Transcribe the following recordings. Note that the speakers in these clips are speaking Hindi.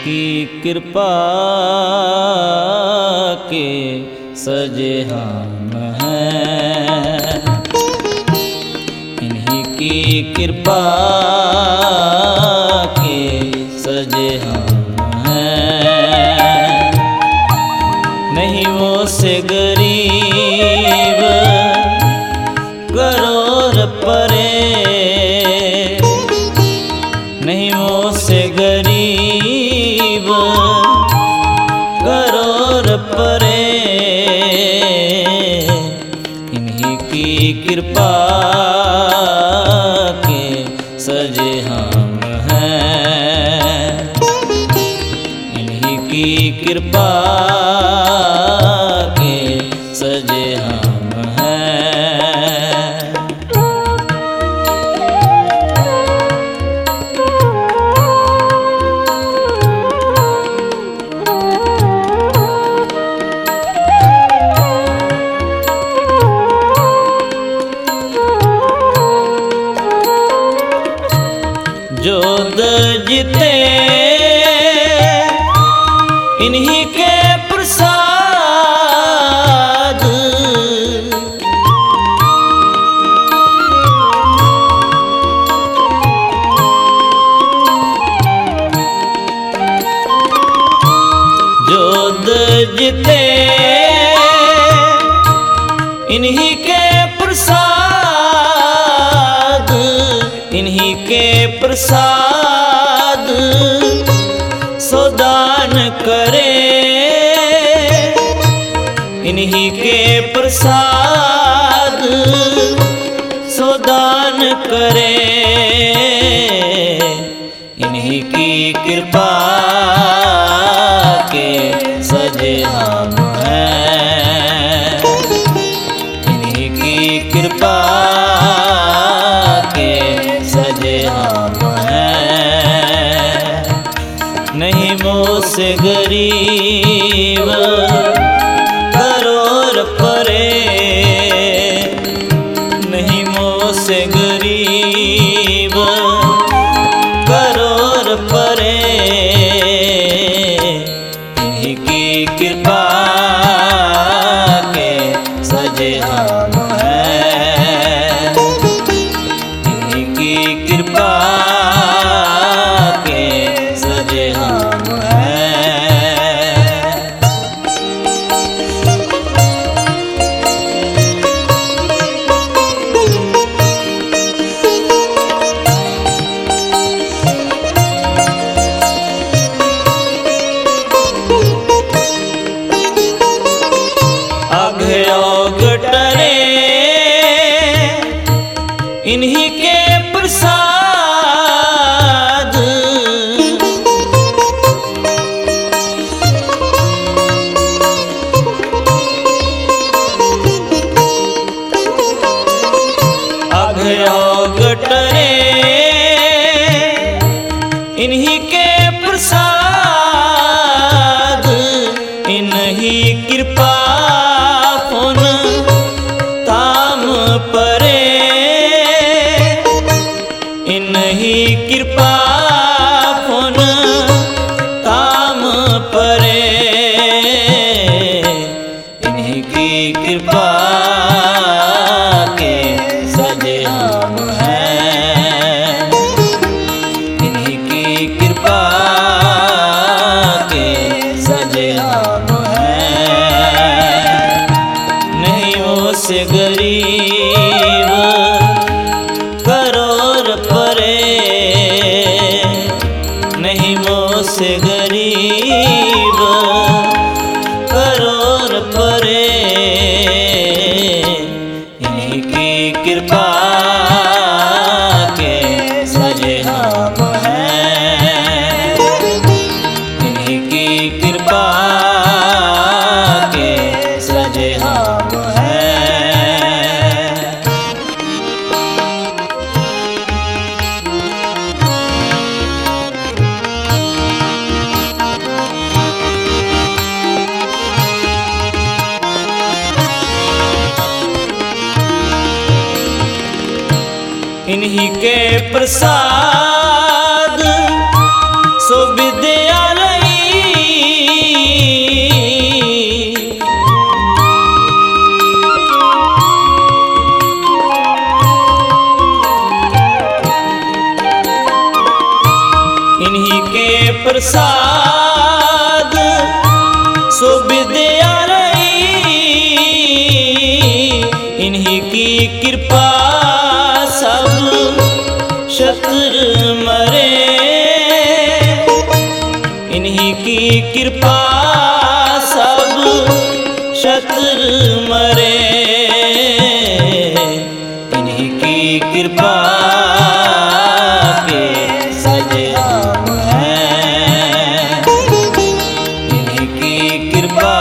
की कृपा के सजे हम हैं, इन्हीं की कृपा के सजे हम हैं। नहीं वो से गरीब करोड़ परे, नहीं वो से गरीब करोड़ परे, इन्हीं की कृपा के सजे हम हैं, इन्हीं की कृपा के सजे हम हैं। जो जीते इन्हीं के प्रसाद, जो जीते इन्हीं के प्रसाद, इन्हीं के प्रसाद सोदान करे, इन्हीं के प्रसाद सोदान करे, इन्हीं की कृपा के सजे हम हैं, इन्हीं की कृपा के सजे हम हैं। नहीं मुझसे गरीब करोड़ परे, नहीं मुझसे गरीब करोड़ परे, इन्हीं की कृपा के सजे हम हैं, इन्हीं की कृपा के सजे हम हैं। गटरे इन्हीं के प्रसाद, गटरे इन्हीं के प्रसाद, इन्हीं कृपा परे, इन्हीं कृपा पुन काम परे, इन्हीं की कृपा के सजे हम हैं, इन्हीं की कृपा के सजे हम हैं। नहीं वो से गरीब करोड़ परे, नहीं मुझसे गरीब करोड़ परे, इन्हीं की कृपा के सजे हम हैं, इन्हीं की कृपा के सजे हम हैं। इन्हीं के प्रसाद सो विद्यालय प्रसाद सो विद्या रही, इन्हीं की कृपा सब शत्रु मरे, इन्हीं की कृपा सब शत्रु मरे, इन्हीं की कृपा के सजे हम हैं, इन्हीं की कृपा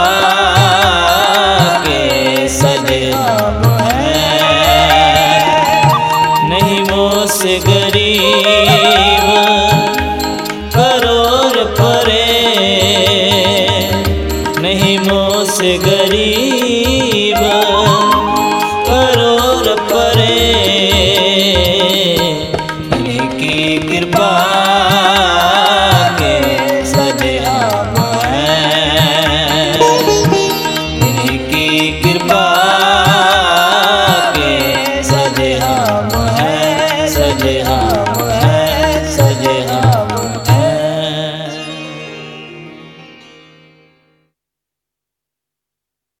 के सजे हम हैं। नहीं मुझसे गरीब करोड़ परे, नहीं मुझसे गरीब करोड़ परे, इन्हीं की कृपा के सजे हम हैं, इन्हीं की कृपा के सजे हम हैं, सजे हम